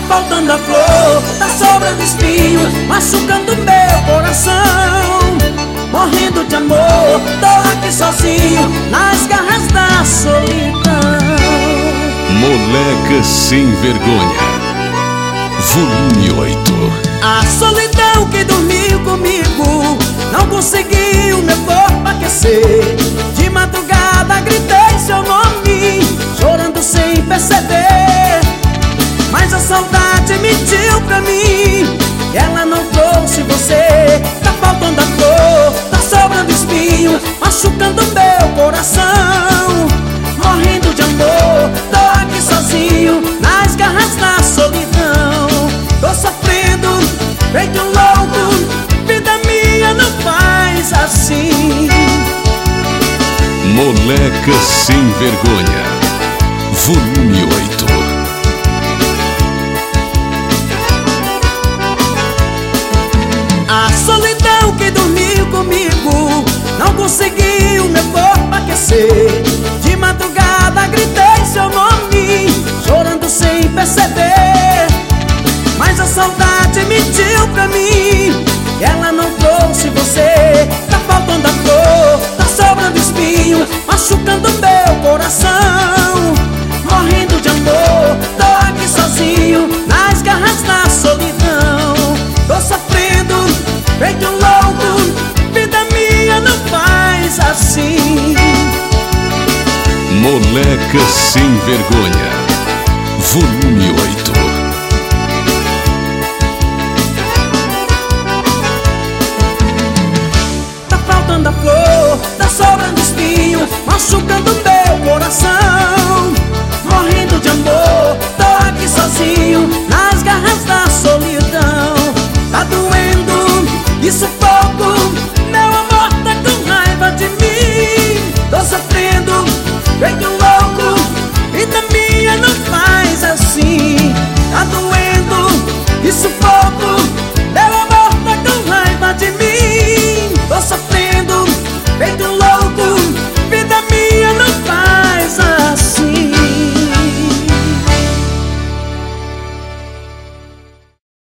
faltando a flor, tá sobrando espinho, machucando meu coração. Morrendo de amor, tô aqui sozinho, nas garras da solidão. Moleca Sem Vergonha, volume 8. A solidão que dormiu comigo não conseguiu meu corpo aquecer. De madrugada gritei seu nome, chorando sem perceber. Mas a saudade mentiu pra mim, que ela não trouxe você. Tá faltando a flor, tá sobrando espinho, machucando meu coração. Morrendo de amor, tô aqui sozinho, nas garras da solidão. Tô sofrendo, feito um louco, vida minha não faz assim. Moleca Sem Vergonha, volume 8. A solidão que dormiu comigo não conseguiu meu corpo aquecer. De madrugada gritei seu nome, chorando sem perceber. Mas a saudade mentiu pra mim, que ela não trouxe você. Tá faltando a flor, tá sobrando espinho, machucando meu coração. Morrendo de amor, tô aqui sozinho, nas garras da solidão. Tô sofrendo, feito um louco, vida minha não faz assim. Moleca Sem Vergonha, volume 8.